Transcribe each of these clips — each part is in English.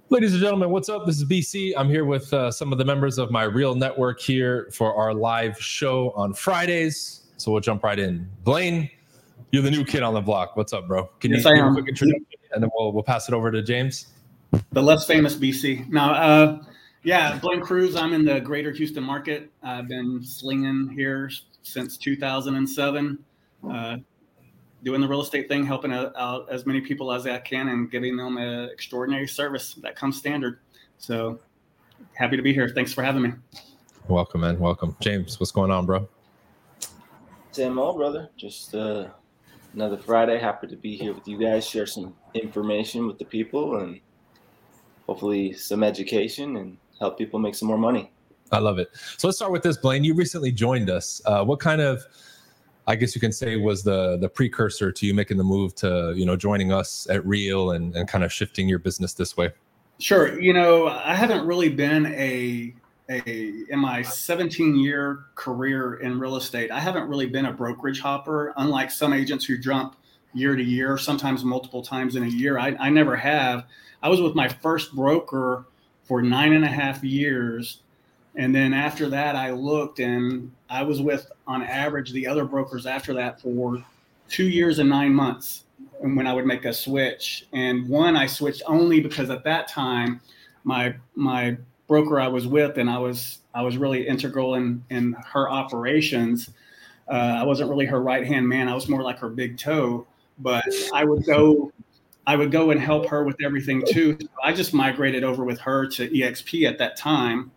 Ladies and gentlemen, what's up? This is BC. I'm here with some of the members of my Real Network here for our live show on Fridays. So we'll jump right in. Blaine, you're the new kid on the block. What's up, bro? Can you give a quick introduction, and then we'll pass it over to James? The less famous BC. Now, Blaine Cruz. I'm in the greater Houston market. I've been slinging here since 2007. Doing the real estate thing, helping out as many people as I can and giving them an extraordinary service that comes standard. So happy to be here. Thanks for having me. Welcome, man. Welcome. James, what's going on, bro? Same old, brother. Just another Friday. Happy to be here with you guys, share some information with the people and hopefully some education and help people make some more money. I love it. So let's start with this, Blaine. You recently joined us. What kind of, I guess you can say, was the precursor to you making the move to, joining us at Real and kind of shifting your business this way? Sure. I haven't really been in my 17-year career in real estate, I haven't really been a brokerage hopper, unlike some agents who jump year to year, sometimes multiple times in a year. I never have. I was with my first broker for 9.5 years. And then after that, I looked and I was with, on average, the other brokers after that for 2 years and 9 months. And when I would make a switch, and one, I switched only because at that time, my broker I was with, and I was really integral in her operations. I wasn't really her right-hand man. I was more like her big toe, but I would go and help her with everything too. So I just migrated over with her to EXP at that time.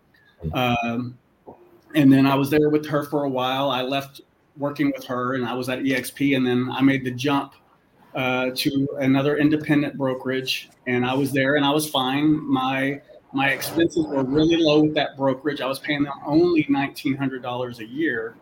And then I was there with her for a while. I left working with her and I was at EXP, and then I made the jump to another independent brokerage, and I was there and I was fine. My expenses were really low with that brokerage. I was paying them only $1,900 a year,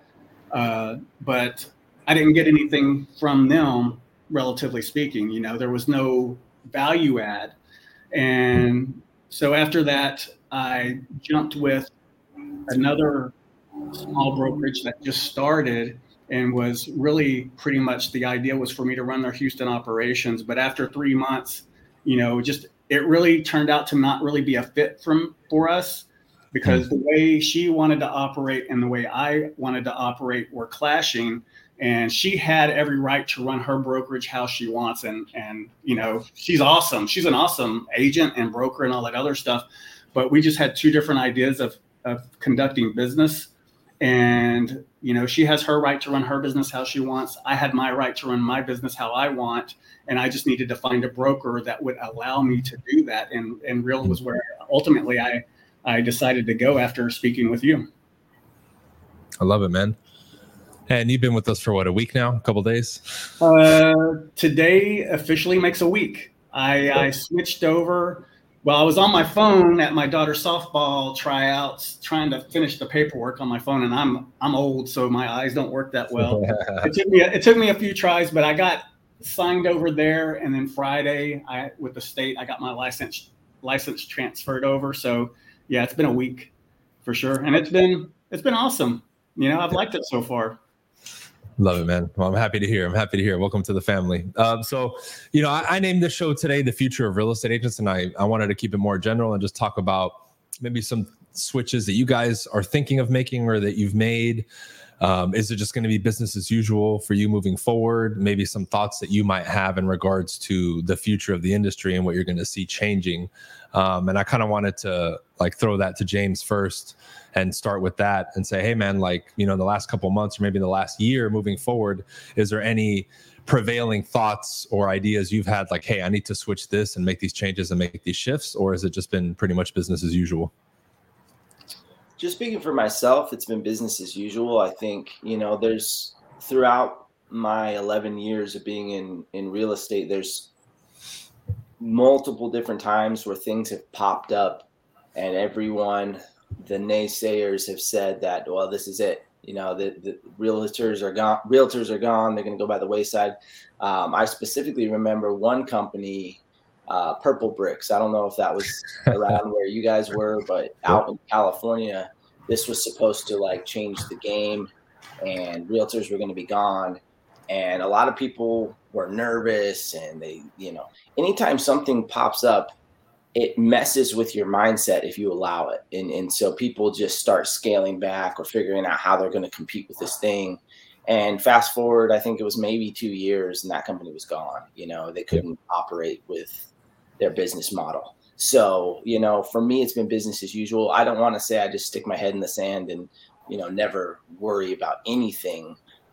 but I didn't get anything from them, relatively speaking. There was no value add. And so after that, I jumped with another small brokerage that just started and was really pretty much, the idea was for me to run their Houston operations. But after 3 months, it really turned out to not really be a fit for us, because the way she wanted to operate and the way I wanted to operate were clashing. And she had every right to run her brokerage how she wants. And she's awesome. She's an awesome agent and broker and all that other stuff. But we just had two different ideas of conducting business. And, she has her right to run her business how she wants. I had my right to run my business how I want. And I just needed to find a broker that would allow me to do that. And Real was where ultimately I decided to go after speaking with you. I love it, man. And you've been with us for what, a week now? A couple of days? Today officially makes a week. I switched over. Well, I was on my phone at my daughter's softball tryouts, trying to finish the paperwork on my phone, and I'm old, so my eyes don't work that well. It took me a few tries, but I got signed over there, and then Friday, with the state, I got my license transferred over. So yeah, it's been a week for sure, and it's been awesome. I've liked it so far. Love it, man. Well, I'm happy to hear. Welcome to the family. I named this show today The Future of Real Estate Agents, and I wanted to keep it more general and just talk about maybe some switches that you guys are thinking of making or that you've made. Is it just going to be business as usual for you moving forward? Maybe some thoughts that you might have in regards to the future of the industry and what you're going to see changing. And I kind of wanted to throw that to James first and start with that and say, hey man, the last couple months or maybe the last year moving forward, is there any prevailing thoughts or ideas you've had hey, I need to switch this and make these changes and make these shifts? Or has it just been pretty much business as usual? Just speaking for myself, it's been business as usual. I think, there's throughout my 11 years of being in real estate, there's multiple different times where things have popped up and the naysayers have said that, well, this is it. The realtors are gone. They're going to go by the wayside. I specifically remember one company, Purple Bricks. I don't know if that was around where you guys were, but out in California, this was supposed to change the game, and realtors were going to be gone. And a lot of people were nervous, and they, anytime something pops up, it messes with your mindset if you allow it. And so people just start scaling back or figuring out how they're going to compete with this thing. And fast forward, I think it was maybe 2 years and that company was gone. They couldn't operate with their business model. So, for me, it's been business as usual. I don't want to say I just stick my head in the sand and, never worry about anything.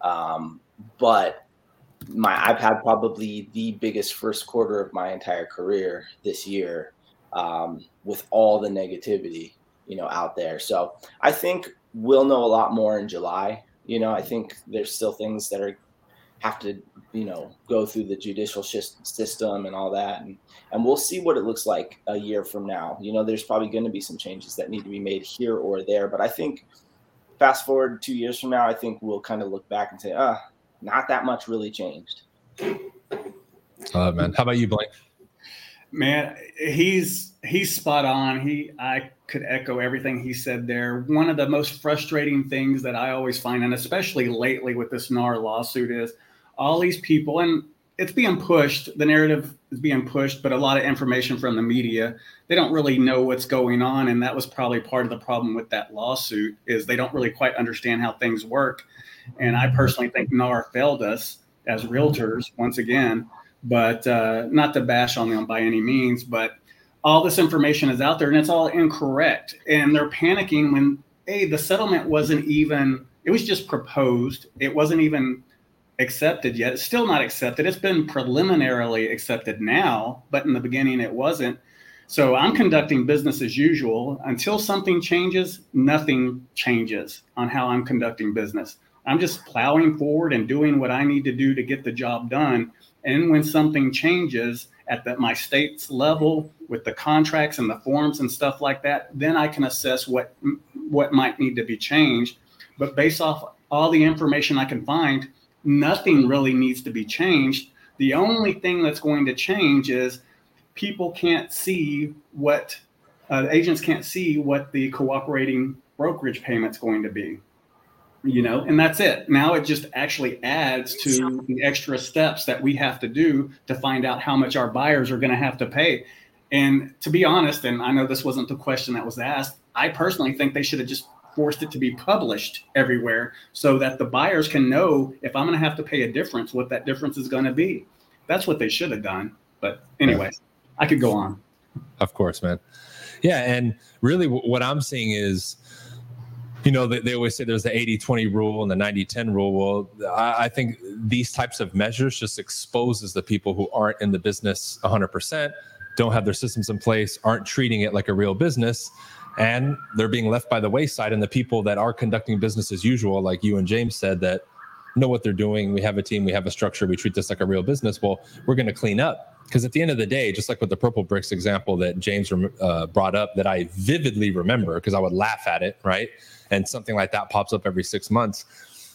But I've had probably the biggest first quarter of my entire career this year, with all the negativity, out there. So I think we'll know a lot more in July. I think there's still things that have to, go through the judicial system and all that. And we'll see what it looks like a year from now. There's probably going to be some changes that need to be made here or there. But I think fast forward 2 years from now, I think we'll kind of look back and say, not that much really changed. Man. How about you, Blake? Man, he's spot on. I could echo everything he said there. One of the most frustrating things that I always find, and especially lately with this NAR lawsuit, is all these people, and it's being pushed, the narrative is being pushed, but a lot of information from the media, they don't really know what's going on. And that was probably part of the problem with that lawsuit, is they don't really quite understand how things work. And I personally think NAR failed us as realtors once again, but not to bash on them by any means, but all this information is out there and it's all incorrect. And they're panicking when, the settlement wasn't even, it was just proposed. It wasn't even accepted yet. It's still not accepted. It's been preliminarily accepted now, but in the beginning it wasn't. So I'm conducting business as usual. Until something changes, nothing changes on how I'm conducting business. I'm just plowing forward and doing what I need to do to get the job done. And when something changes at my state's level with the contracts and the forms and stuff like that, then I can assess what might need to be changed. But based off all the information I can find, nothing really needs to be changed. The only thing that's going to change is people can't see agents can't see what the cooperating brokerage payment's going to be. And that's it. Now it just actually adds to the extra steps that we have to do to find out how much our buyers are going to have to pay. And to be honest, and I know this wasn't the question that was asked, I personally think they should have just forced it to be published everywhere so that the buyers can know if I'm going to have to pay a difference, what that difference is going to be. That's what they should have done. But anyway, I could go on. Of course, man. Yeah. And really what I'm seeing is, they always say there's the 80-20 rule and the 90-10 rule. Well, I think these types of measures just exposes the people who aren't in the business 100%, don't have their systems in place, aren't treating it like a real business, and they're being left by the wayside. And the people that are conducting business as usual, like you and James said, that know what they're doing. We have a team, we have a structure, we treat this like a real business. Well, we're going to clean up. Because at the end of the day, just like with the Purple Bricks example that James brought up, that I vividly remember because I would laugh at it, right? And something like that pops up every 6 months.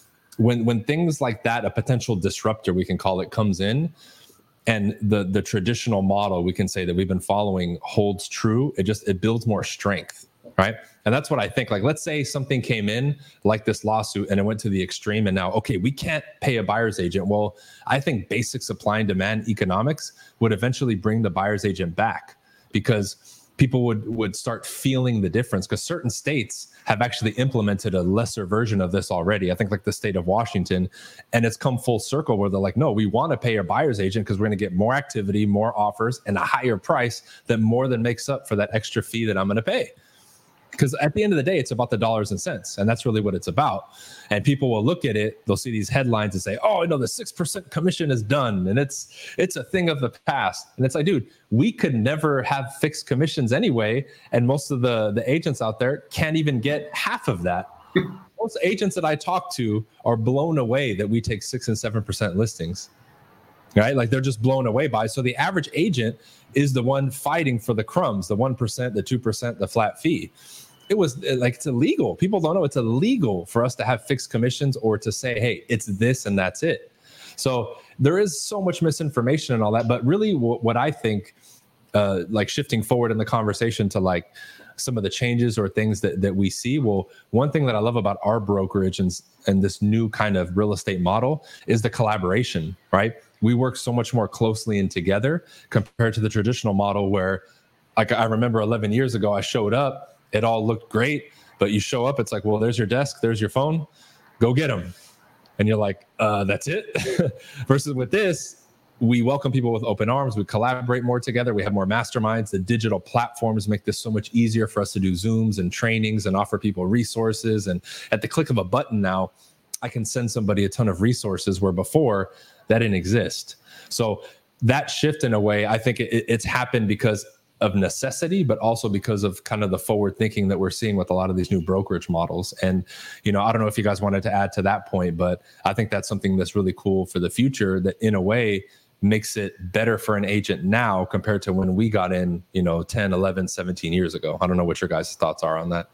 When things like that, a potential disruptor, we can call it, comes in, and the traditional model we can say that we've been following holds true, it builds more strength, right? And that's what I think. Like, let's say something came in like this lawsuit and it went to the extreme, and now, okay, we can't pay a buyer's agent. Well, I think basic supply and demand economics would eventually bring the buyer's agent back, because people would start feeling the difference, because certain states have actually implemented a lesser version of this already. I think like the state of Washington, and it's come full circle where they're like, no, we want to pay our buyer's agent because we're going to get more activity, more offers, and a higher price that more than makes up for that extra fee that I'm going to pay. Because at the end of the day, it's about the dollars and cents. And that's really what it's about. And people will look at it, they'll see these headlines and say, oh, the 6% commission is done. And it's a thing of the past. And it's like, dude, we could never have fixed commissions anyway. And most of the agents out there can't even get half of that. Most agents that I talk to are blown away that we take 6 and 7% listings. Right? Like, they're just blown away by it. So the average agent is the one fighting for the crumbs, the 1%, the 2%, the flat fee. It was like, it's illegal. People don't know it's illegal for us to have fixed commissions or to say, hey, it's this and that's it. So there is so much misinformation and all that. But really what I think, like shifting forward in the conversation to like some of the changes or things that we see. Well, one thing that I love about our brokerage and this new kind of real estate model is the collaboration, right? We work so much more closely and together compared to the traditional model where like I remember 11 years ago, I showed up, it all looked great, but you show up, it's like, well, there's your desk, there's your phone, go get them. And you're like, that's it. Versus with this, we welcome people with open arms. We collaborate more together. We have more masterminds. The digital platforms make this so much easier for us to do Zooms and trainings and offer people resources. And at the click of a button now, I can send somebody a ton of resources where before that didn't exist. So that shift, in a way, I think it's happened because of necessity, but also because of kind of the forward thinking that we're seeing with a lot of these new brokerage models. And, I don't know if you guys wanted to add to that point, but I think that's something that's really cool for the future, that in a way makes it better for an agent now compared to when we got in, 10, 11, 17 years ago. I don't know what your guys' thoughts are on that.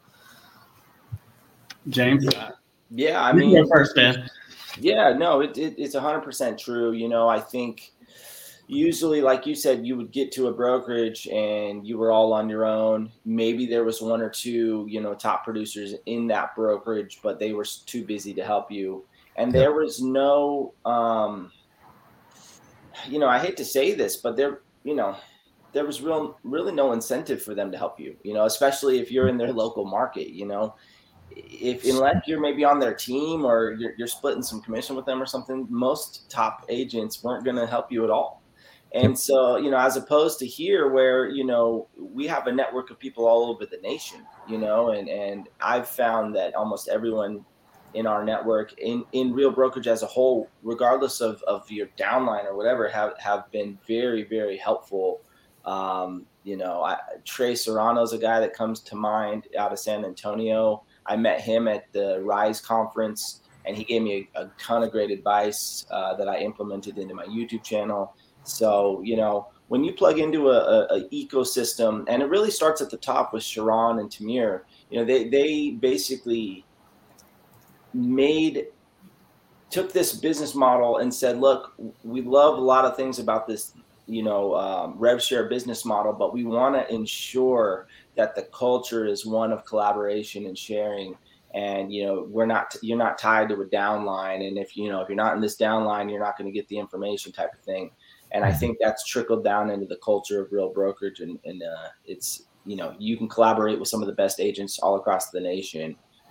James? Yeah, I mean, you go first, man. Yeah, no, it's 100% true. I think usually, like you said, you would get to a brokerage and you were all on your own. Maybe there was one or two, top producers in that brokerage, but they were too busy to help you. And there was no, I hate to say this, but there was really no incentive for them to help you, especially if you're in their local market, unless you're maybe on their team or you're splitting some commission with them or something, most top agents weren't going to help you at all. And so, as opposed to here where, we have a network of people all over the nation, and I've found that almost everyone in our network in Real Brokerage as a whole, regardless of your downline or whatever, have been very, very helpful. Trey Serrano is a guy that comes to mind out of San Antonio. I met him at the Rise conference, and he gave me a ton of great advice that I implemented into my YouTube channel. So, when you plug into a ecosystem, and it really starts at the top with Sharon and Tamir, they basically took this business model and said, look, we love a lot of things about this, rev share business model, but we want to ensure that the culture is one of collaboration and sharing. And, you're not tied to a downline. And if you're not in this downline, you're not going to get the information type of thing. And I think that's trickled down into the culture of Real Brokerage. And it's, you can collaborate with some of the best agents all across the nation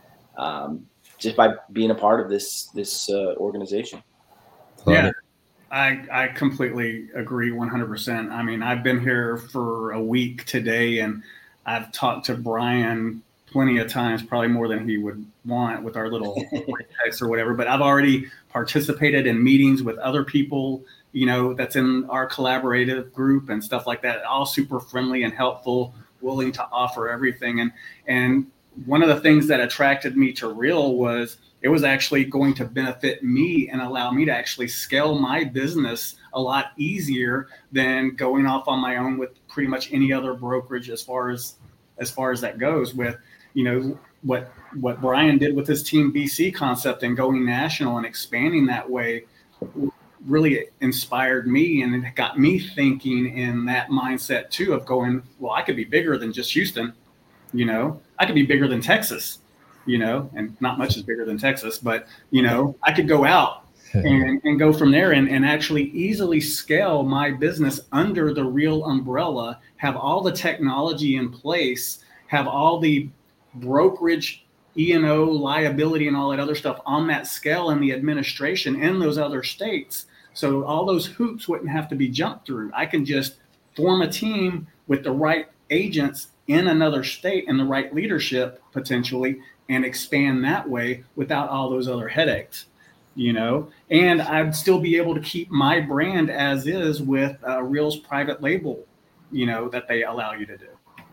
just by being a part of this organization. Yeah, I completely agree 100%. I mean, I've been here for a week today, and I've talked to Brian plenty of times, probably more than he would want with our little text or whatever. But I've already participated in meetings with other people, that's in our collaborative group and stuff like that. All super friendly and helpful, willing to offer everything. And one of the things that attracted me to Real was it was actually going to benefit me and allow me to actually scale my business a lot easier than going off on my own with pretty much any other brokerage as far as that goes. With what Brian did with his Team BC concept and going national and expanding that way really inspired me, and it got me thinking in that mindset too of going, well, I could be bigger than just Houston, I could be bigger than Texas, and not much is bigger than Texas, but I could go out and go from there and actually easily scale my business under the Real umbrella, have all the technology in place, have all the brokerage, E&O liability and all that other stuff on that scale and the administration in those other states. So all those hoops wouldn't have to be jumped through. I can just form a team with the right agents in another state and the right leadership potentially and expand that way without all those other headaches, and I'd still be able to keep my brand as is with Real's private label, that they allow you to do.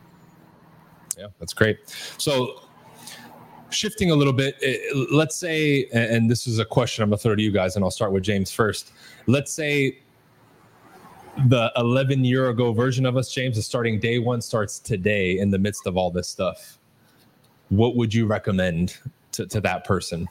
Yeah, that's great. So shifting a little bit, let's say, and this is a question I'm going to throw to you guys, and I'll start with James first. Let's say the 11-year ago version of us, James, is starting day one, starts today in the midst of all this stuff. What would you recommend to that person?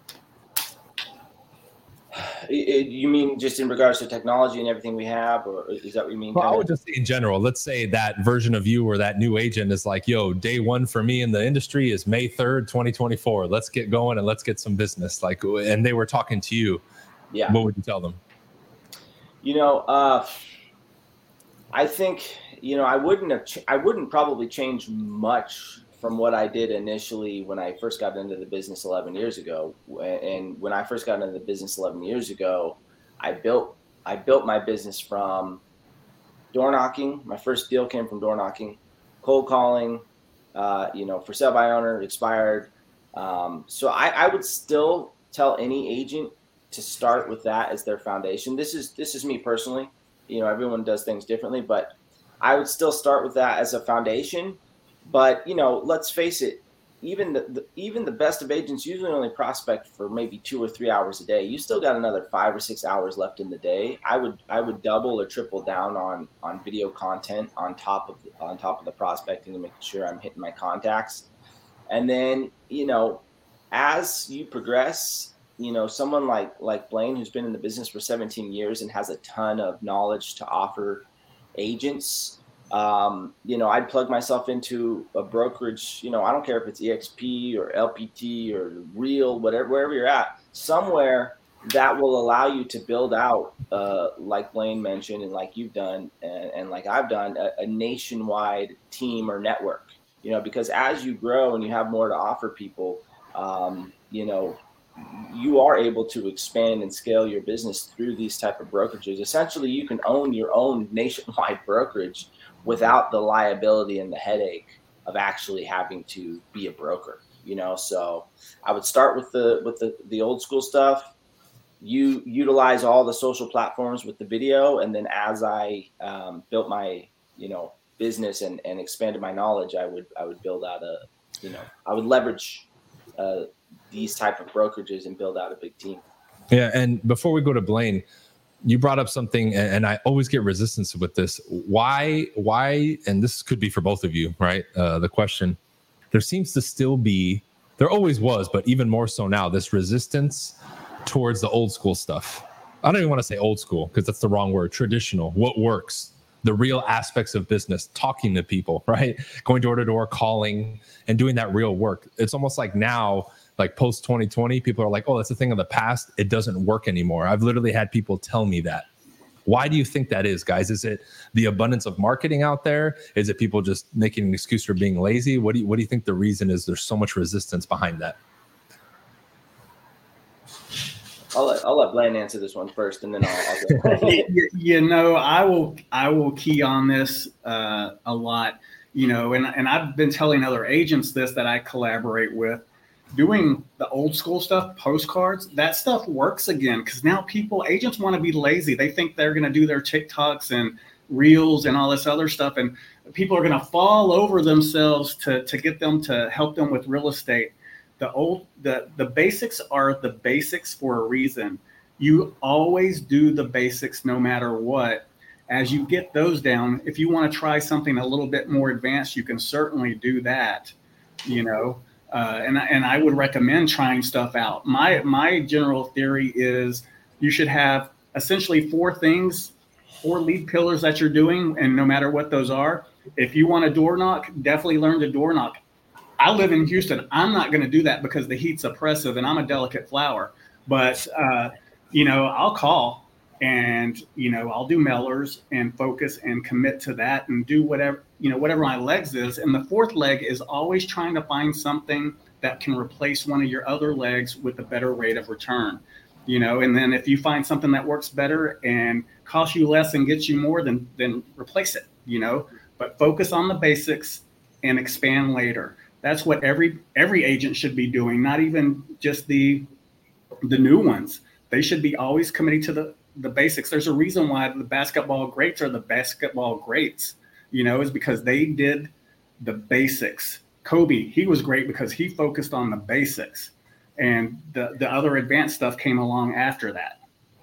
You mean just in regards to technology and everything we have, or is that what you mean? Well, I would just say in general. Let's say that version of you or that new agent is like, yo, day one for me in the industry is May 3rd, 2024. Let's get going and let's get some business. And they were talking to you. Yeah. What would you tell them? I think I wouldn't probably change much from what I did initially when I first got into the business 11 years ago. And when I first got into the business 11 years ago, I built my business from door knocking. My first deal came from door knocking, cold calling, for sale by owner, expired. So I would still tell any agent to start with that as their foundation. This is me personally. Everyone does things differently, but I would still start with that as a foundation. But let's face it, even the best of agents usually only prospect for maybe 2 or 3 hours a day. You still got another 5 or 6 hours left in the day. I would double or triple down on video content on top of the prospecting and making sure I'm hitting my contacts. And then as you progress, someone like Blaine, who's been in the business for 17 years and has a ton of knowledge to offer agents. I'd plug myself into a brokerage, I don't care if it's EXP or LPT or Real, wherever you're at, somewhere that will allow you to build out, like Blaine mentioned, and like you've done, and like I've done, a nationwide team or network, because as you grow and you have more to offer people, you are able to expand and scale your business through these type of brokerages. Essentially, you can own your own nationwide brokerage without the liability and the headache of actually having to be a broker, So I would start with the old school stuff. You utilize all the social platforms with the video, and then as I built my business and expanded my knowledge, I would build out I would leverage these type of brokerages and build out a big team. Yeah, and before we go to Blaine, you brought up something, and I always get resistance with this. Why, and this could be for both of you, right? The question, there seems to still be, there always was, but even more so now, this resistance towards the old school stuff. I don't even want to say old school because that's the wrong word. Traditional, what works, the real aspects of business, talking to people, right? Going door to door, calling, and doing that real work. It's almost like now, like post 2020, people are like, oh, that's a thing of the past. It doesn't work anymore. I've literally had people tell me that. Why do you think that is, guys? Is it the abundance of marketing out there? Is it people just making an excuse for being lazy? What do you think the reason is? There's so much resistance behind that. I'll let Blaine answer this one first, and then I'll I will key on this a lot, and I've been telling other agents this that I collaborate with. Doing the old school stuff, postcards, that stuff works again because now agents want to be lazy. They think they're going to do their TikToks and Reels and all this other stuff, and people are going to fall over themselves to get them to help them with real estate. The basics are the basics for a reason. You always do the basics no matter what. As you get those down, if you want to try something a little bit more advanced, you can certainly do that, and I would recommend trying stuff out. My general theory is you should have essentially 4 lead pillars that you're doing, and no matter what those are, if you want to door knock, definitely learn to door knock. I live in Houston. I'm not going to do that because the heat's oppressive and I'm a delicate flower. But, I'll call and, I'll do mailers and focus and commit to that and do whatever my legs is. And the 4th leg is always trying to find something that can replace one of your other legs with a better rate of return, and then if you find something that works better and costs you less and gets you more, then replace it, but focus on the basics and expand later. That's what every agent should be doing, not even just the new ones. They should be always committing to the basics. There's a reason why the basketball greats are the basketball greats, is because they did the basics. Kobe, he was great because he focused on the basics, and the other advanced stuff came along after that.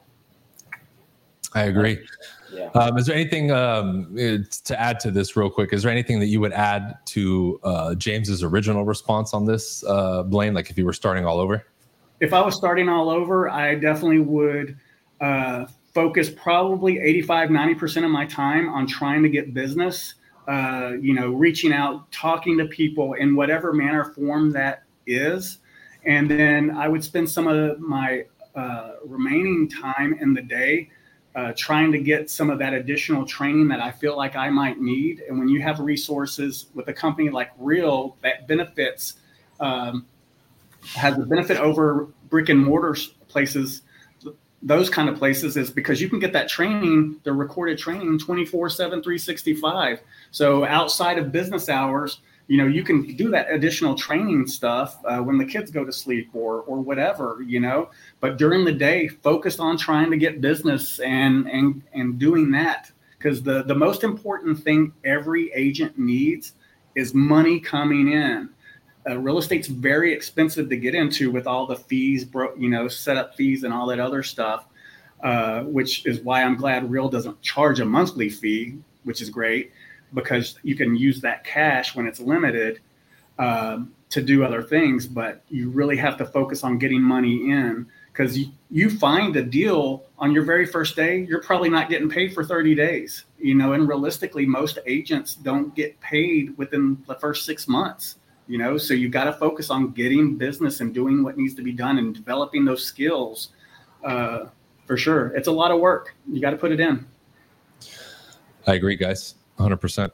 I agree. Yeah. Is there anything to add to this real quick? Is there anything that you would add to James's original response on this, Blaine? Like if you were starting all over? If I was starting all over, I definitely would focus probably 85-90% of my time on trying to get business, reaching out, talking to people in whatever manner form that is. And then I would spend some of my remaining time in the day trying to get some of that additional training that I feel like I might need. And when you have resources with a company like Real that benefits, has a benefit over brick and mortar places, those kind of places, is because you can get that training, the recorded training 24/7, 365. So outside of business hours, you can do that additional training stuff when the kids go to sleep or whatever, but during the day, focus on trying to get business and doing that. Because the most important thing every agent needs is money coming in. Real estate's very expensive to get into with all the fees, setup fees and all that other stuff, which is why I'm glad Real doesn't charge a monthly fee, which is great, because you can use that cash when it's limited to do other things. But you really have to focus on getting money in, because you find a deal on your very first day, you're probably not getting paid for 30 days, and realistically, most agents don't get paid within the first 6 months. So you got to focus on getting business and doing what needs to be done and developing those skills. For sure. It's a lot of work. You got to put it in. I agree, guys. 100%.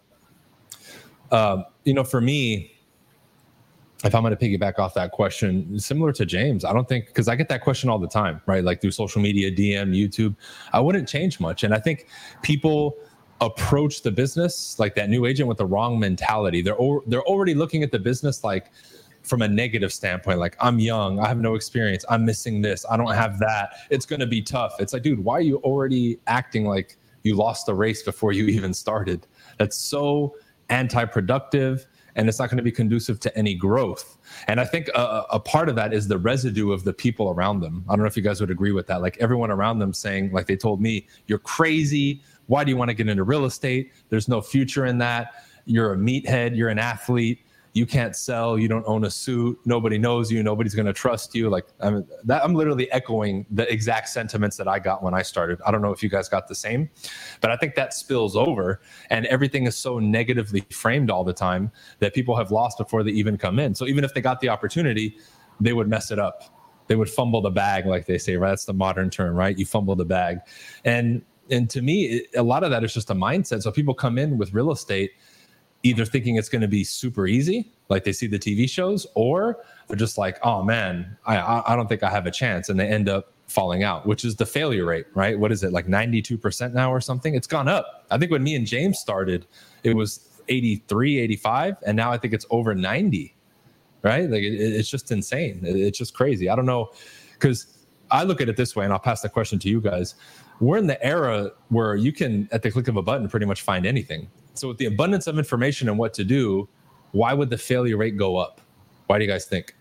For me, if I'm going to piggyback off that question, similar to James, I don't think, because I get that question all the time, right? Like through social media, DM, YouTube, I wouldn't change much. And I think people approach the business like that new agent with the wrong mentality. They're already looking at the business like from a negative standpoint, like I'm young, I have no experience, I'm missing this, I don't have that, it's going to be tough. It's like, dude, why are you already acting like you lost the race before you even started? That's so anti-productive, and it's not going to be conducive to any growth. And I think a part of that is the residue of the people around them. I don't know if you guys would agree with that. Like everyone around them saying, like they told me, you're crazy. Why do you want to get into real estate? There's no future in that. You're a meathead. You're an athlete. You can't sell. You don't own a suit. Nobody knows you. Nobody's going to trust you. Like I'm literally echoing the exact sentiments that I got when I started. I don't know if you guys got the same, but I think that spills over, and everything is so negatively framed all the time that people have lost before they even come in. So even if they got the opportunity, they would mess it up. They would fumble the bag, like they say, right? That's the modern term, right? You fumble the bag. And to me, a lot of that is just a mindset. So people come in with real estate either thinking it's going to be super easy, like they see the TV shows, or they're just like, oh man, I don't think I have a chance. And they end up falling out, which is the failure rate, right? What is it, like 92% now or something? It's gone up. I think when me and James started, it was 83, 85. And now I think it's over 90, right? Like it's just insane. It's just crazy. I don't know, because I look at it this way, and I'll pass the question to you guys. We're in the era where you can, at the click of a button, pretty much find anything. So with the abundance of information and what to do, why would the failure rate go up? Why do you guys think?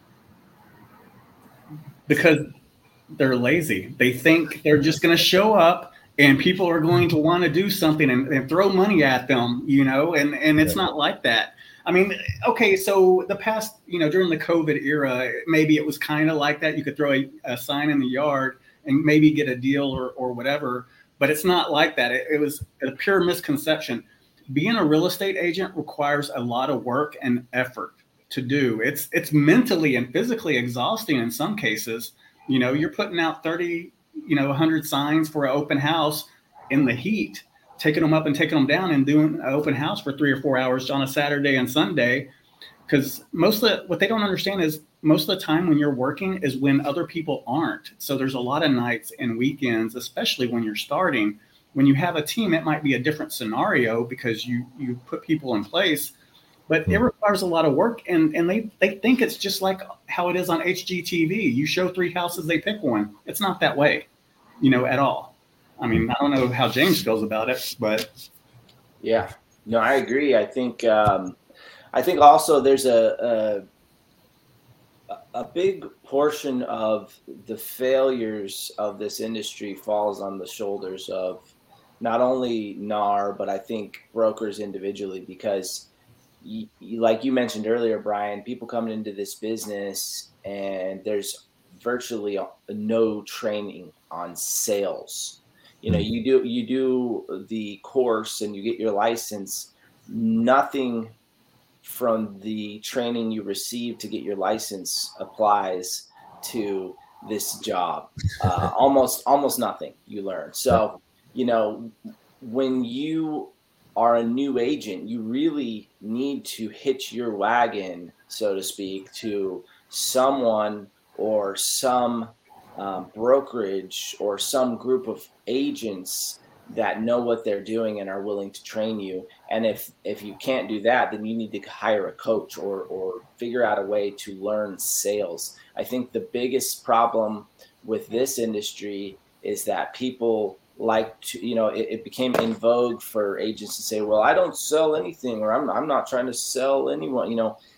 Because they're lazy. They think they're just going to show up and people are going to want to do something and throw money at them, and it's not like that. I mean, okay, so the past, during the COVID era, maybe it was kind of like that. You could throw a sign in the yard and maybe get a deal or whatever, but it's not like that. It was a pure misconception. Being a real estate agent requires a lot of work and effort to do. It's mentally and physically exhausting in some cases. You're putting out 30, 100 signs for an open house in the heat, taking them up and taking them down and doing an open house for 3 or 4 hours on a Saturday and Sunday. Because what they don't understand is most of the time when you're working is when other people aren't. So there's a lot of nights and weekends, especially when you're starting. When you have a team, it might be a different scenario because you put people in place, but it requires a lot of work. And they think it's just like how it is on HGTV. You show 3 houses, they pick one. It's not that way, at all. I mean, I don't know how James feels about it, but. Yeah, no, I agree. I think also there's a big portion of the failures of this industry falls on the shoulders of not only NAR, but I think brokers individually, because like you mentioned earlier, Brian, people coming into this business and there's virtually no training on sales. You do the course and you get your license, nothing from the training you receive to get your license applies to this job. Almost nothing you learn. So, when you are a new agent, you really need to hitch your wagon, so to speak, to someone or some brokerage or some group of agents that know what they're doing and are willing to train you. And if you can't do that, then you need to hire a coach or figure out a way to learn sales. I think the biggest problem with this industry is that people like to, it became in vogue for agents to say, well, I don't sell anything, or I'm not trying to sell anyone.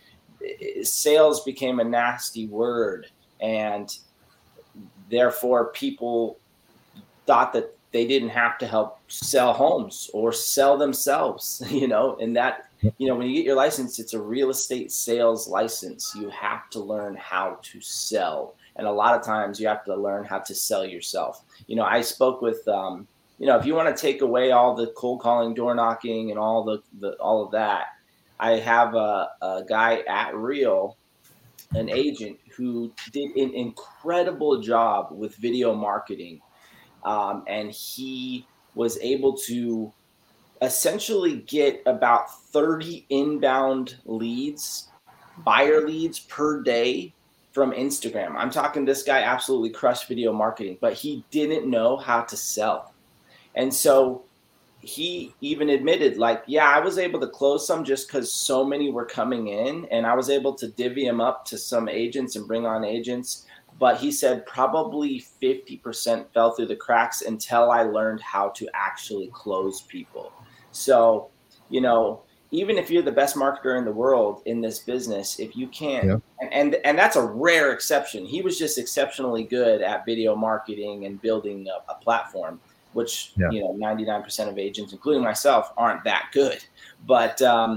Sales became a nasty word, and therefore people thought that they didn't have to help sell homes or sell themselves, and that, when you get your license, it's a real estate sales license. You have to learn how to sell. And a lot of times you have to learn how to sell yourself. I spoke with, if you want to take away all the cold calling, door knocking, and all of that, I have a guy at Real, an agent who did an incredible job with video marketing. And he was able to essentially get about 30 inbound leads, buyer leads per day from Instagram. I'm talking, this guy absolutely crushed video marketing, but he didn't know how to sell. And so he even admitted, I was able to close some just because so many were coming in, and I was able to divvy them up to some agents and bring on agents. But he said probably 50% fell through the cracks until I learned how to actually close people. So, even if you're the best marketer in the world in this business, if you can't, and that's a rare exception. He was just exceptionally good at video marketing and building a platform, which, 99% of agents, including myself, aren't that good. But,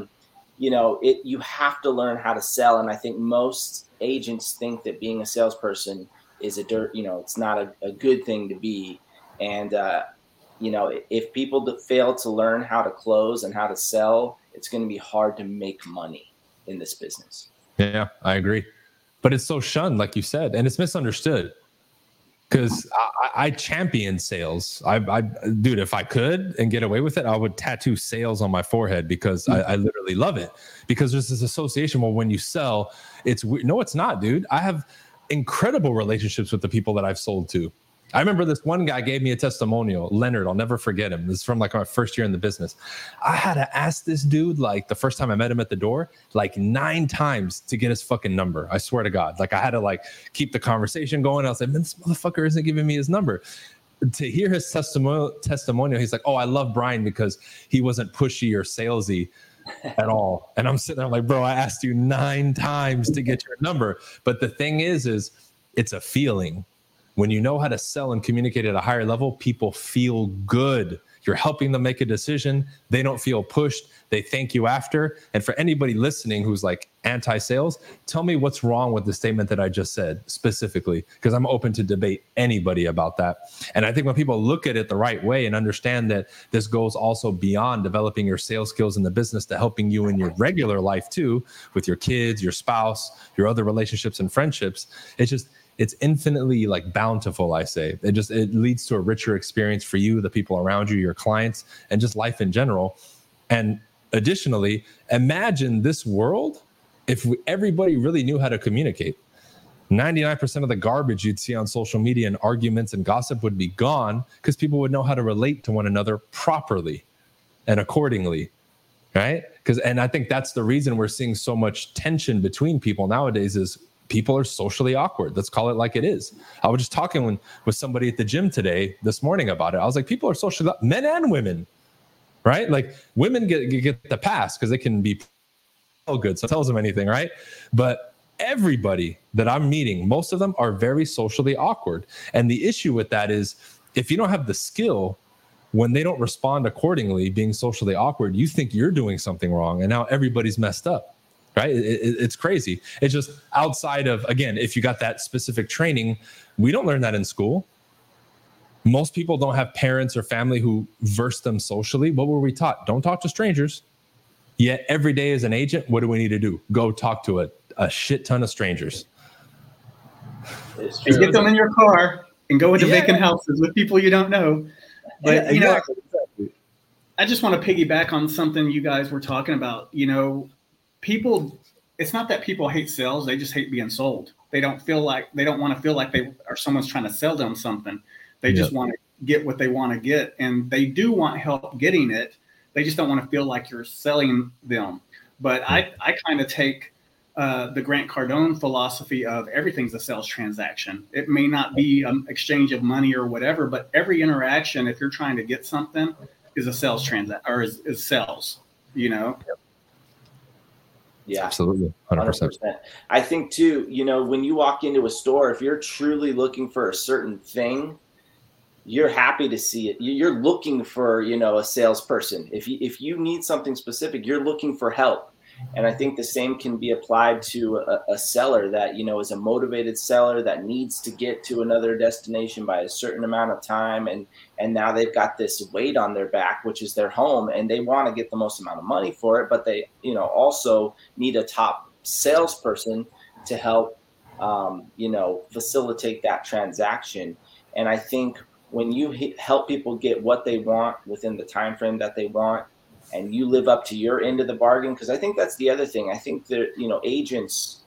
you have to learn how to sell. And I think most agents think that being a salesperson is it's not a good thing to be. And, if people fail to learn how to close and how to sell, it's going to be hard to make money in this business. Yeah, I agree. But it's so shunned, like you said, and it's misunderstood. Because I champion sales. Dude, if I could and get away with it, I would tattoo sales on my forehead, because I literally love it. Because there's this association where when you sell, it's weird. No, it's not, dude. I have incredible relationships with the people that I've sold to. I remember this one guy gave me a testimonial, Leonard. I'll never forget him. This is from my first year in the business. I had to ask this dude, the first time I met him at the door, 9 times to get his fucking number. I swear to God. I had to keep the conversation going. I was like, man, this motherfucker isn't giving me his number. To hear his testimonial, he's like, oh, I love Brian because he wasn't pushy or salesy at all. And I'm sitting there like, bro, I asked you 9 times to get your number. But the thing is it's a feeling. When you know how to sell and communicate at a higher level, people feel good. You're helping them make a decision. They don't feel pushed. They thank you after. And for anybody listening who's anti-sales, tell me what's wrong with the statement that I just said specifically, because I'm open to debate anybody about that. And I think when people look at it the right way and understand that this goes also beyond developing your sales skills in the business to helping you in your regular life too, with your kids, your spouse, your other relationships and friendships, it's infinitely bountiful, I say. It leads to a richer experience for you, the people around you, your clients, and just life in general. And additionally, imagine this world if everybody really knew how to communicate. 99% of the garbage you'd see on social media and arguments and gossip would be gone, because people would know how to relate to one another properly and accordingly, right? And I think that's the reason we're seeing so much tension between people nowadays is people are socially awkward. Let's call it like it is. I was just talking with somebody at the gym this morning about it. I was like, people are socially, men and women, right? Women get the pass because they can be good. So it tells them anything, right? But everybody that I'm meeting, most of them are very socially awkward. And the issue with that is if you don't have the skill, when they don't respond accordingly, being socially awkward, you think you're doing something wrong. And now everybody's messed up. Right? It's crazy. It's just outside of, again, if you got that specific training, we don't learn that in school. Most people don't have parents or family who verse them socially. What were we taught? Don't talk to strangers. Yet every day as an agent, what do we need to do? Go talk to a shit ton of strangers. And get them in your car and go into vacant houses with people you don't know. But, exactly. I just want to piggyback on something you guys were talking about. People, it's not that people hate sales. They just hate being sold. They don't want to feel like someone's trying to sell them something. They just want to get what they want to get. And they do want help getting it. They just don't want to feel like you're selling them. But I kind of take the Grant Cardone philosophy of everything's a sales transaction. It may not be an exchange of money or whatever, but every interaction, if you're trying to get something, is a sales transaction or is sales, Yeah, absolutely. 100%. I think too, when you walk into a store, if you're truly looking for a certain thing, you're happy to see it. You're looking for, a salesperson. If you need something specific, you're looking for help. And I think the same can be applied to a seller that, is a motivated seller that needs to get to another destination by a certain amount of time. And now they've got this weight on their back, which is their home, and they want to get the most amount of money for it. But they, also need a top salesperson to help, facilitate that transaction. And I think when you help people get what they want within the time frame that they want, and you live up to your end of the bargain, because I think that's the other thing. I think that, agents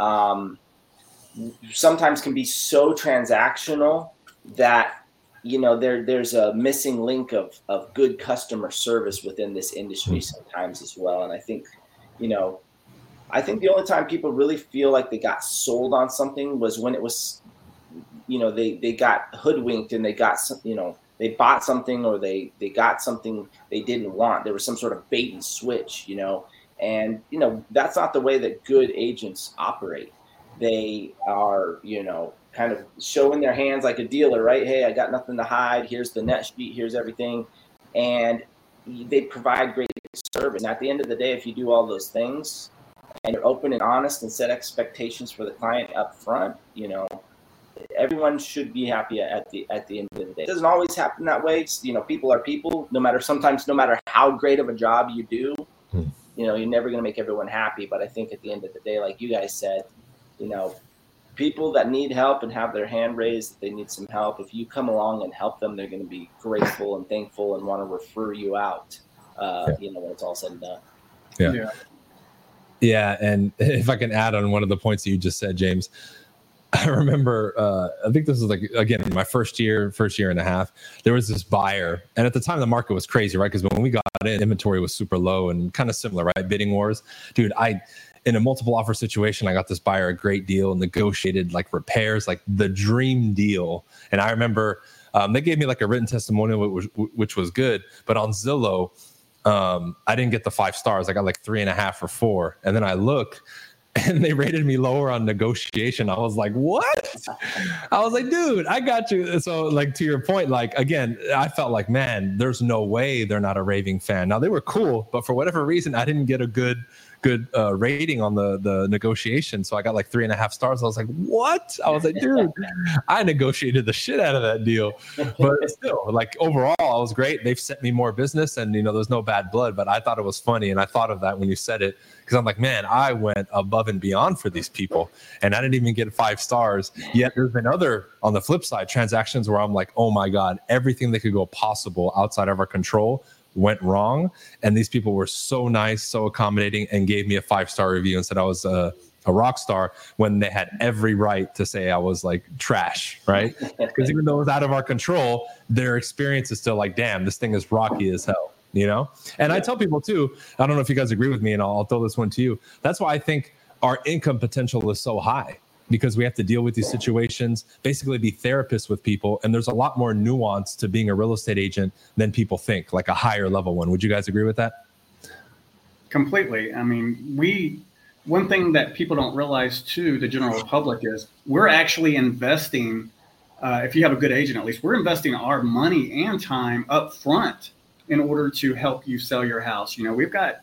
sometimes can be so transactional that, there's a missing link of good customer service within this industry sometimes as well. And I think, the only time people really feel like they got sold on something was when it was, they got hoodwinked and they got some, they bought something or they got something they didn't want. There was some sort of bait and switch, and, that's not the way that good agents operate. They are, kind of showing their hands like a dealer, right? Hey, I got nothing to hide. Here's the net sheet. Here's everything. And they provide great service. And at the end of the day, if you do all those things and you're open and honest and set expectations for the client up front, everyone should be happy at the end of the day. It doesn't always happen that way. People are people. No matter how great of a job you do, you're never going to make everyone happy. But I think at the end of the day, like you guys said, people that need help and have their hand raised, if they need some help, if you come along and help them, they're going to be grateful and thankful and want to refer you out, when it's all said and done. Yeah. And if I can add on one of the points that you just said, James, I remember, I think this was again, my first year and a half, there was this buyer. And at the time, the market was crazy, right? Because when we got in, inventory was super low and kind of similar, right? Bidding wars. Dude, in a multiple offer situation, I got this buyer a great deal, negotiated repairs, the dream deal. And I remember they gave me a written testimonial, which was good. But on Zillow, I didn't get the 5 stars. I got 3.5 or 4. And then I look, and they rated me lower on negotiation. I was like, what? I was like, dude, I got you. So to your point, again, I felt like, man, there's no way they're not a raving fan. Now they were cool, but for whatever reason, I didn't get a good rating on the negotiation. So I got 3.5 stars. I was like, what? I was like, dude, I negotiated the shit out of that deal. But still, overall, I was great. They've sent me more business and, there's no bad blood, but I thought it was funny. And I thought of that when you said it, because I'm like, man, I went above and beyond for these people and I didn't even get 5 stars. Yet there's been other, on the flip side, transactions where I'm like, oh my God, everything that could go possible outside of our control went wrong. And these people were so nice, so accommodating, and gave me a 5-star review and said I was a rock star when they had every right to say I was trash, right? Because even though it was out of our control, their experience is still damn, this thing is rocky as hell, And I tell people too, I don't know if you guys agree with me, and I'll throw this one to you. That's why I think our income potential is so high, because we have to deal with these situations, basically be therapists with people. And there's a lot more nuance to being a real estate agent than people think, a higher level one. Would you guys agree with that? Completely. I mean, one thing that people don't realize too, the general public, is we're actually investing, if you have a good agent, at least we're investing our money and time up front in order to help you sell your house. We've got,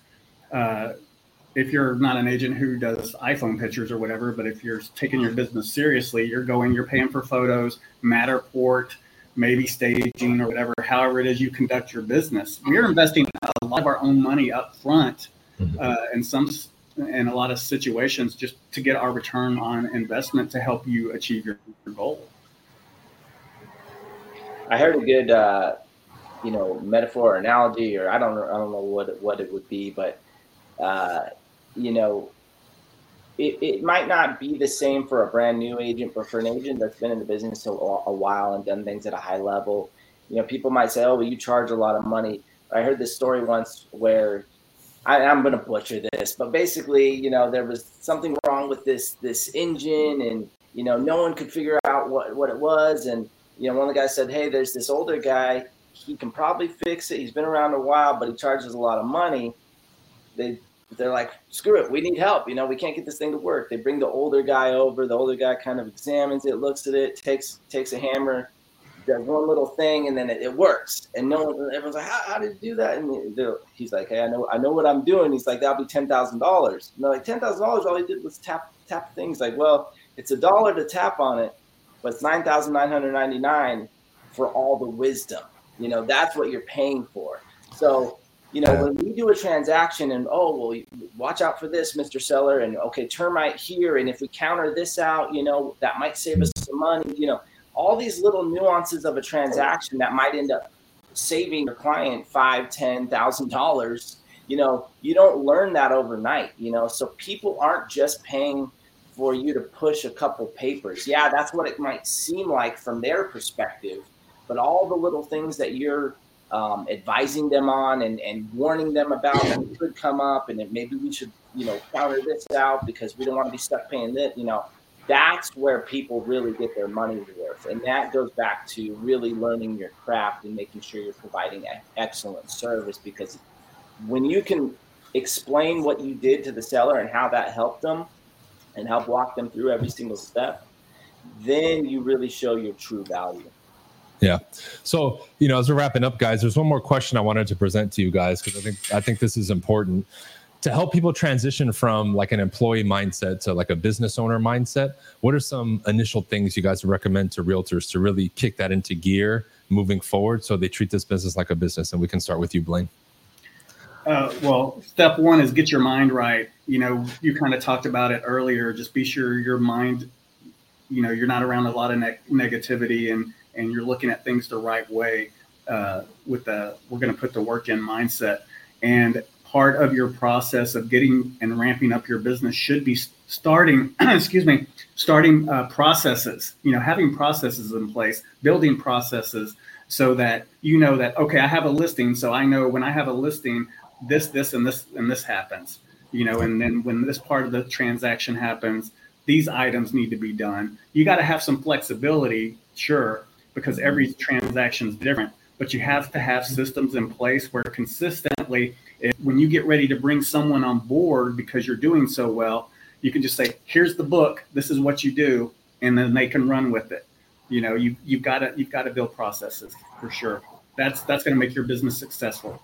if you're not an agent who does iPhone pictures or whatever, but if you're taking your business seriously, you're paying for photos, Matterport, maybe staging or whatever, however it is you conduct your business. We're investing a lot of our own money up front. In some in a lot of situations just to get our return on investment to help you achieve your goal. I heard a good, metaphor or analogy, or I don't know what it would be, but it might not be the same for a brand new agent, but for an agent that's been in the business a while and done things at a high level, people might say, "Oh, well, you charge a lot of money." I heard this story once where I'm going to butcher this, but basically, there was something wrong with this engine, and no one could figure out what it was, and one of the guys said, "Hey, there's this older guy. He can probably fix it. He's been around a while, but he charges a lot of money." They're like, "Screw it, we need help. We can't get this thing to work." They bring the older guy over. The older guy kind of examines it, looks at it, takes a hammer, does one little thing, and then it works. And everyone's like, how did you do that? And he's like, "Hey, I know what I'm doing." He's like, "That'll be $10,000. And they're like, $10,000? All he did was tap things. Like, well, it's $1 to tap on it, but it's $9,999 for all the wisdom. That's what you're paying for. So, when we do a transaction and, "Oh, well, watch out for this, Mr. Seller, and okay, termite here, and if we counter this out, that might save us some money." All these little nuances of a transaction that might end up saving your client $5,000, $10,000. You don't learn that overnight. So people aren't just paying for you to push a couple papers. Yeah, that's what it might seem like from their perspective, but all the little things that you're advising them on and warning them about that could come up, and then maybe we should, counter this out because we don't want to be stuck paying this, that's where people really get their money's worth. And that goes back to really learning your craft and making sure you're providing excellent service, because when you can explain what you did to the seller and how that helped them and help walk them through every single step, then you really show your true value. Yeah. So, as we're wrapping up, guys, there's one more question I wanted to present to you guys, because I think this is important to help people transition from like an employee mindset to like a business owner mindset. What are some initial things you guys would recommend to realtors to really kick that into gear moving forward so they treat this business like a business? And we can start with you, Blaine. Well, step one is get your mind right. You kind of talked about it earlier. Just be sure your mind, you're not around a lot of negativity and you're looking at things the right way with we're going to put the work in mindset. And part of your process of getting and ramping up your business should be starting processes, having processes in place, building processes so that that, okay, I have a listing. So I know when I have a listing, this, and this happens, and then when this part of the transaction happens, these items need to be done. You got to have some flexibility, sure, because every transaction is different, but you have to have systems in place where consistently, when you get ready to bring someone on board because you're doing so well, you can just say, "Here's the book. This is what you do," and then they can run with it. You've got to build processes for sure. That's going to make your business successful.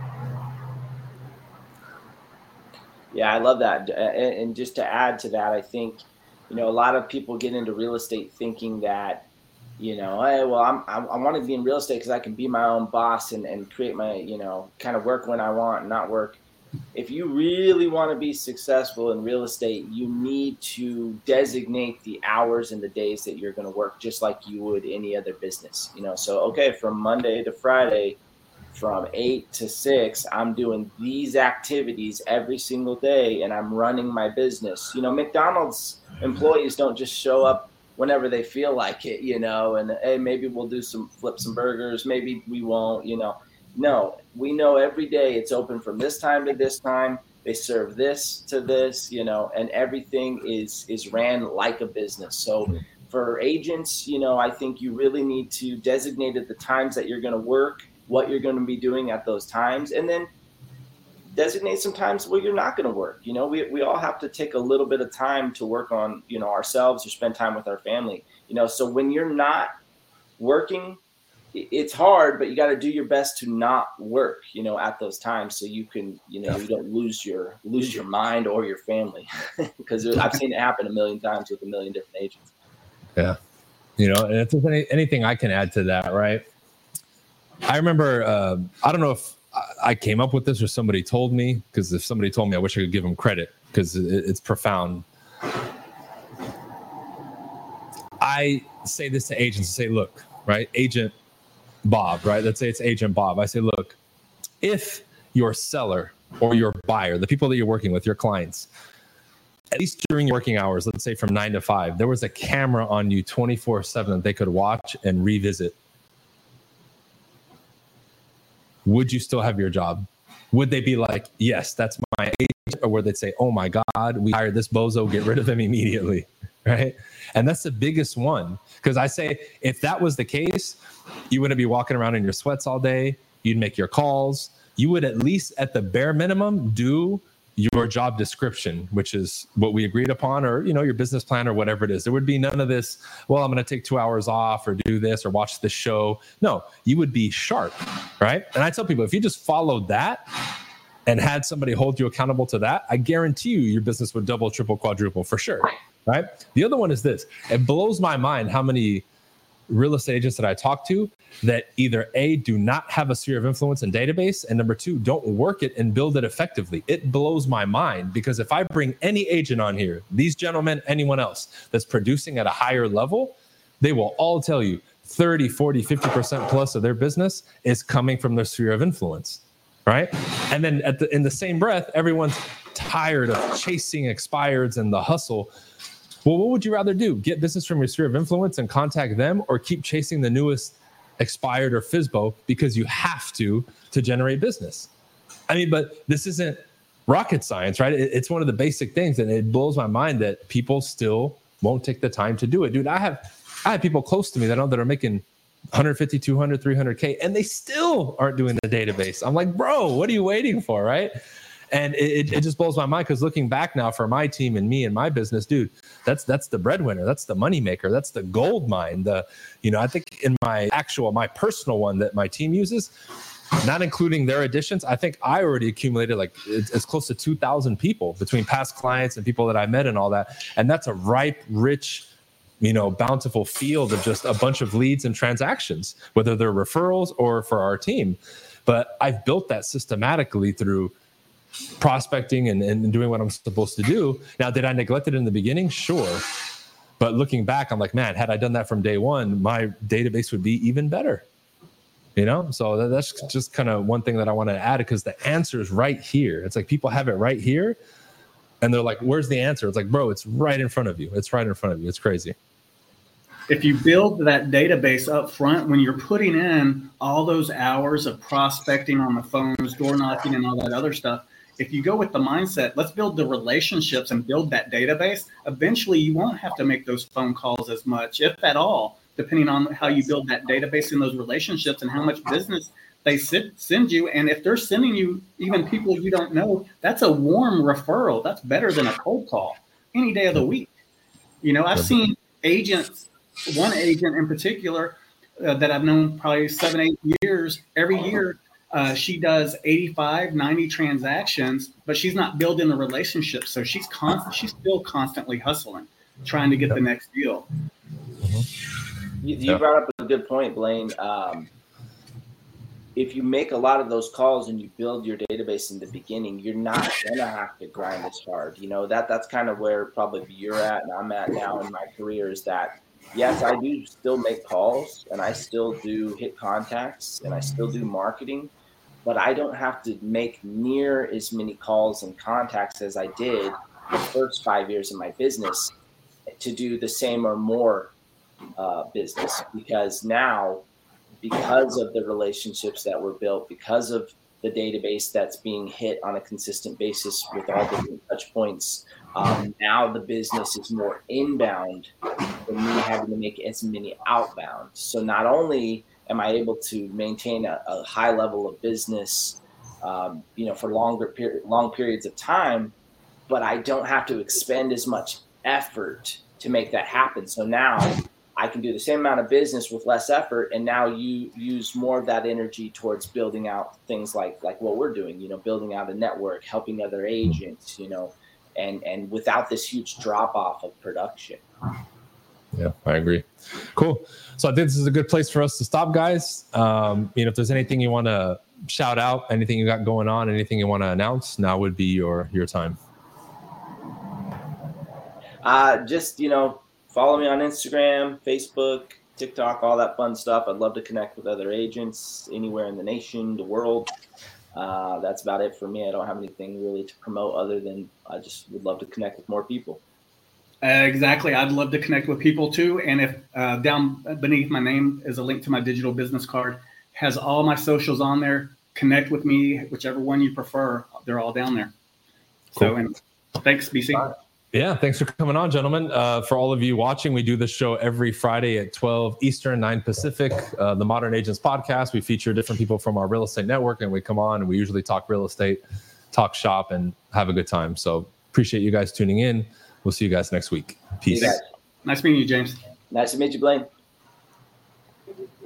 Yeah, I love that. And just to add to that, I think, a lot of people get into real estate thinking that, hey, well, I want to be in real estate because I can be my own boss and create my, kind of work when I want and not work. If you really want to be successful in real estate, you need to designate the hours and the days that you're going to work, just like you would any other business. So, okay, from Monday to Friday, from 8 to 6, I'm doing these activities every single day, and I'm running my business. McDonald's employees don't just show up whenever they feel like it, and hey, maybe we'll flip some burgers, maybe we won't, No, we know every day it's open from this time to this time. They serve this to this, and everything is ran like a business. So for agents, I think you really need to designate at the times that you're going to work, what you're going to be doing at those times, and then designate some times where you're not going to work. We all have to take a little bit of time to work on, ourselves or spend time with our family, so when you're not working, it's hard, but you got to do your best to not work, at those times, so you can, you don't lose your mind or your family, because I've seen it happen a million times with a million different agents. Yeah. And if there's anything I can add to that, right? I remember, I don't know if I came up with this or somebody told me, because if somebody told me, I wish I could give them credit. because it's profound. I say this to agents, say, look, right, Agent Bob, right? Let's say it's Agent Bob. I say, look, if your seller or your buyer, the people that you're working with, your clients, at least during your working hours, let's say from 9 to 5, there was a camera on you 24/7 that they could watch and revisit, would you still have your job? Would they be like, yes, that's my agent? Or would they say, oh my God, we hired this bozo, get rid of him immediately, right? And that's the biggest one. Because I say, if that was the case, you wouldn't be walking around in your sweats all day. You'd make your calls. You would at least at the bare minimum do your job description, which is what we agreed upon, or, you know, your business plan or whatever it is. There would be none of this, well, I'm going to take 2 hours off or do this or watch this show. No, you would be sharp, right? And I tell people, if you just followed that and had somebody hold you accountable to that, I guarantee you your business would double, triple, quadruple for sure, right? The other one is this. It blows my mind how many real estate agents that I talk to that either A, do not have a sphere of influence and database, and number two, don't work it and build it effectively. It blows my mind, because if I bring any agent on here, these gentlemen, anyone else that's producing at a higher level, they will all tell you 30, 40, 50% plus of their business is coming from their sphere of influence, right? And then in the same breath, everyone's tired of chasing expireds and the hustle. Well, what would you rather do? Get business from your sphere of influence and contact them, or keep chasing the newest expired or FSBO because you have to generate business? I mean, but this isn't rocket science, right? It's one of the basic things, and it blows my mind that people still won't take the time to do it. Dude, I have people close to me that I know that are making 150, 200, 300K, and they still aren't doing the database. I'm like, bro, what are you waiting for, right? And it just blows my mind, because looking back now for my team and me and my business, dude, that's the breadwinner. That's the moneymaker. That's the gold mine. I think in my personal one that my team uses, not including their additions, I think I already accumulated like it's close to 2,000 people between past clients and people that I met and all that. And that's a ripe, rich, bountiful field of just a bunch of leads and transactions, whether they're referrals or for our team. But I've built that systematically through prospecting and doing what I'm supposed to do. Now, did I neglect it in the beginning? Sure. But looking back, I'm like, man, had I done that from day one, my database would be even better. So that's just kind of one thing that I want to add, because the answer is right here. It's like people have it right here, and they're like, where's the answer? It's like, bro, it's right in front of you. It's right in front of you. It's crazy. If you build that database up front, when you're putting in all those hours of prospecting on the phones, door knocking, and all that other stuff, if you go with the mindset, let's build the relationships and build that database, eventually you won't have to make those phone calls as much, if at all, depending on how you build that database and those relationships and how much business they send you. And if they're sending you even people you don't know, that's a warm referral. That's better than a cold call any day of the week. I've seen agents, one agent in particular that I've known probably 7-8 years, every year, she does 85, 90 transactions, but she's not building the relationship. So she's still constantly hustling, trying to get the next deal. You brought up a good point, Blaine. If you make a lot of those calls and you build your database in the beginning, you're not gonna have to grind as hard. That's kind of where probably you're at and I'm at now in my career, is that yes, I do still make calls and I still do hit contacts and I still do marketing, but I don't have to make near as many calls and contacts as I did the first 5 years of my business to do the same or more business, because now, because of the relationships that were built, because of the database that's being hit on a consistent basis with all different touch points, now the business is more inbound than me having to make as many outbound. So not only am I able to maintain a high level of business, for long periods of time, but I don't have to expend as much effort to make that happen. So now I can do the same amount of business with less effort, and now you use more of that energy towards building out things like what we're doing, building out a network, helping other agents, and without this huge drop off of production. Yeah, I agree. Cool. So I think this is a good place for us to stop, guys. If there's anything you want to shout out, anything you got going on, anything you want to announce, now would be your time. Just, follow me on Instagram, Facebook, TikTok, all that fun stuff. I'd love to connect with other agents anywhere in the nation, the world. That's about it for me. I don't have anything really to promote other than I just would love to connect with more people. Exactly. I'd love to connect with people too. And if down beneath my name is a link to my digital business card, has all my socials on there. Connect with me, whichever one you prefer. They're all down there. Cool. So, and thanks, BC. Yeah, thanks for coming on, gentlemen. For all of you watching, we do this show every Friday at 12 Eastern, 9 Pacific. The Modern Agents Podcast. We feature different people from our real estate network, and we come on and we usually talk real estate, talk shop, and have a good time. So appreciate you guys tuning in. We'll see you guys next week. Peace. Nice meeting you, James. Nice to meet you, Blaine.